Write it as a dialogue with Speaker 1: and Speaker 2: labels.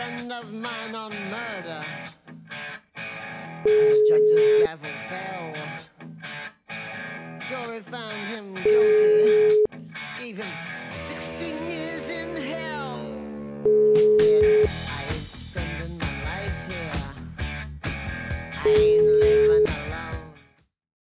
Speaker 1: friend of mine on murder, and the judge's gavel fell. Jury found him guilty, gave him 16 years in hell.